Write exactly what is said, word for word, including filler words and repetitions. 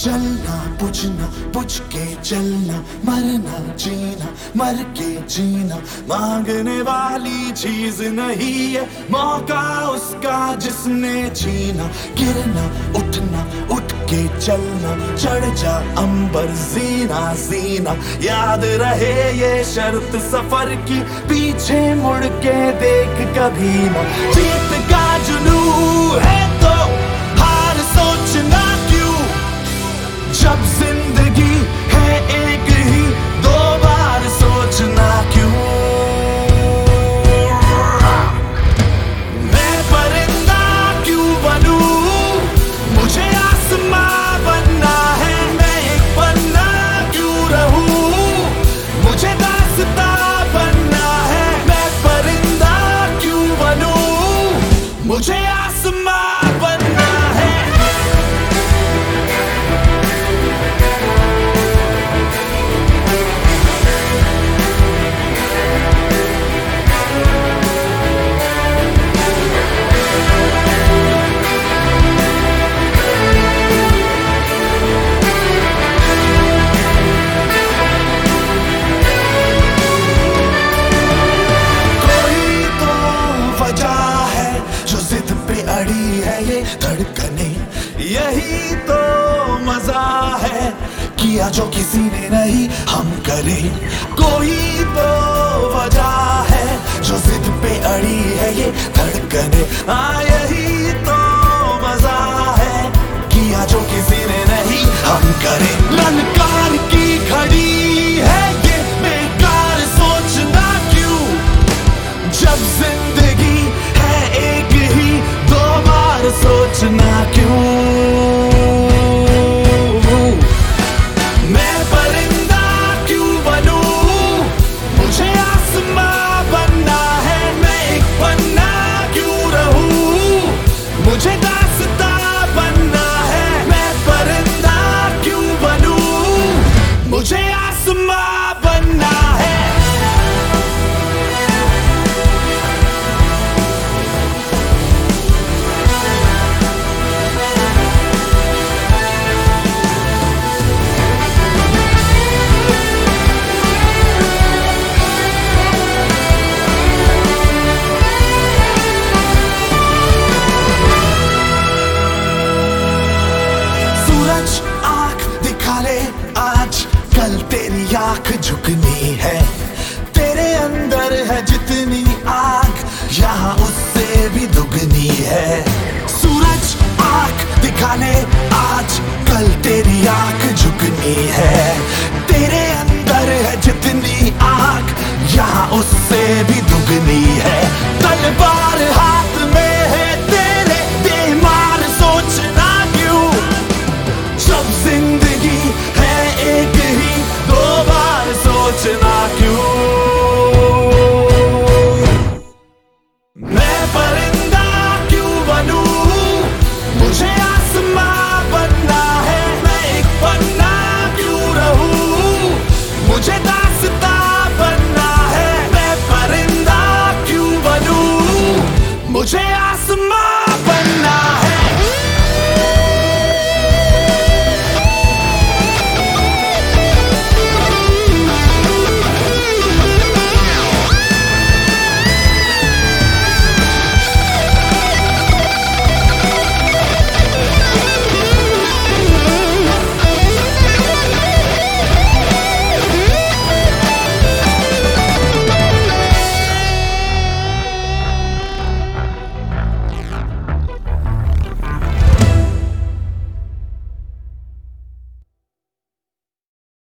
चलना बुझना बुझ के चलना, मरना जीना मर के जीना, मांगने वाली चीज नहीं है मौका उसका जिसने छीना। गिरना उठना उठ के चलना, चढ़ जा अंबर जीना जीना, याद रहे ये शर्त सफर की, पीछे मुड़ के देख कभी ना। जीत का जुनून है तो हार सोचना क्यों, जब जिंदगी है एक ही दो बार सोचना क्यों। मैं परिंदा क्यों बनूं, मुझे आसमां बनना है, मैं एक पन्ना क्यों रहूं, मुझे दास्तां बनना है। मैं परिंदा क्यों बनूं, मुझे आसमां बनना है। अड़ी है ये धड़कने, यही तो मजा है, किया जो किसी ने नहीं हम करें। कोई तो वजह है जो जिद पे अड़ी है ये धड़कने, हाँ यही तो मजा है, किया जो किसी ने नहीं हम करें। ललकार की घड़ी है ये बेकार सोचना क्यों, जब जिंदगी है एक ही दो बार सोचना क्यों। मैं परिंदा क्यों बनूं, मुझे आसमां बनना है, मैं एक पन्ना क्यों रहूं, मुझे दास्तां बनना है। मैं परिंदा क्यों बनूं, मुझे आसमां बनना है। आज कल तेरी आंख झुकनी है, तेरे अंदर है जितनी आग यहाँ उससे भी दुगनी है। सूरज आंख दिखा ले आज कल तेरी आंख झुकनी है, तेरे अंदर है जितनी आग यहाँ उससे भी दुगनी है। तलवार